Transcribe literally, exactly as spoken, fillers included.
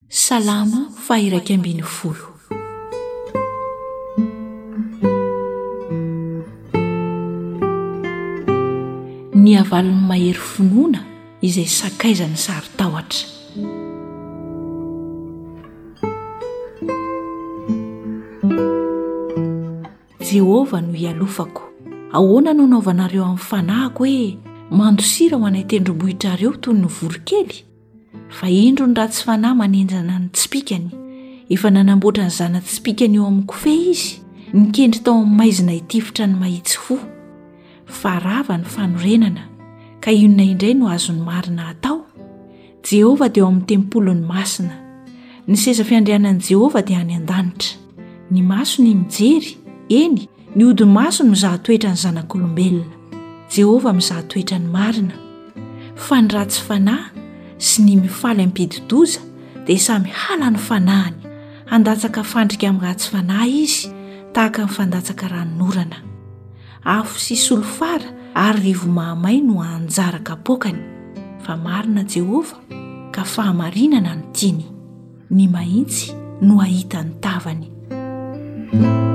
Salama fairaky ambiny folo. Ny avalon'ny mahery finoana izay sakaizany sary tahotra. Jehovah no ialofako, ahoana no naovanareo amin'ny fanahiko hoe mandosira ho anay tendrombohitrareo toy ny vorokely? Fa indro ny ratsy fanahy manenjana ny tspikany, efa nanamboatra ny zana-tspikany eo amin'ny kofehy izy, nikendry tao amin'ny maizina hitifitra ny mahitsy fo. Fa rava ny fanorenana, ka inona indray no azony marina atao? Jehovah dia eo amin'ny tempolony masina, ny seza fiandrianan'i Jehovah dia any an-danitra. Ny maso ny mijery, eny, ny odi maso no mizaha toetra ny zanak'olombelona. Jehovah mizaha toetra ny marina, fa ny ratsy fanahy sy ny mifaly ampidi-doza dia samy hala ny fanahiny, handatsaka fandrika amin'ny ratsy fanahy izy, tahaka ny fandatsaka ranon'orana. Afo sy solofara ary rivo mahamay no hanjara kapokany, fa marina Jehovah ka fahamarinana no tiany, ny mahitsy no ahita ny tavany.